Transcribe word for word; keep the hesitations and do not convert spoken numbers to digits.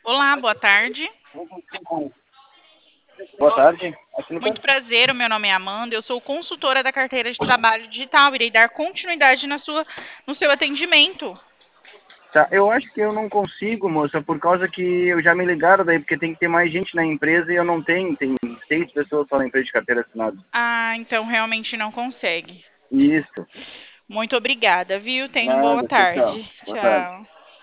Olá, boa tarde. Boa tarde. Aqui no Muito prazer, o meu nome é Amanda, eu sou consultora da carteira de trabalho digital, irei dar continuidade na sua, no seu atendimento. Tá, eu acho que eu não consigo, moça, por causa que eu já me ligaram daí, porque tem que ter mais gente na empresa e eu não tenho, tem seis pessoas só na empresa de carteira assinada. Ah, então realmente não consegue. Isso. Muito obrigada, viu? Tenha uma boa Nada, tchau, tchau. tarde. Boa tarde. Tchau.